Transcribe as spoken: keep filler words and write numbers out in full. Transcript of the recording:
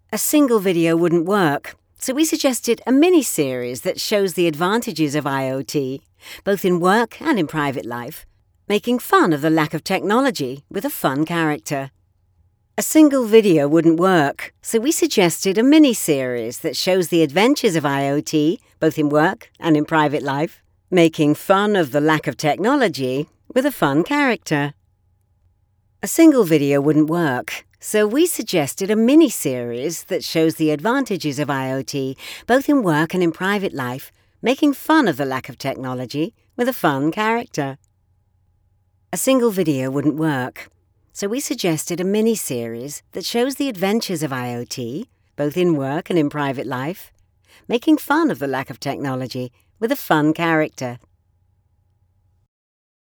A single video wouldn't work, so we suggested a mini-series that shows the advantages of I O T, both in work and in private life, making fun of the lack of technology with a fun character. A single video wouldn't work, so we suggested a mini-series that shows the adventures of I O T, both in work and in private life, making fun of the lack of technology with a fun character. A single video wouldn't work, so we suggested a mini-series that shows the advantages of I O T, both in work and in private life, making fun of the lack of technology with a fun character. A single video wouldn't work, so we suggested a mini-series that shows the adventures of I O T, both in work and in private life, making fun of the lack of technology with a fun character.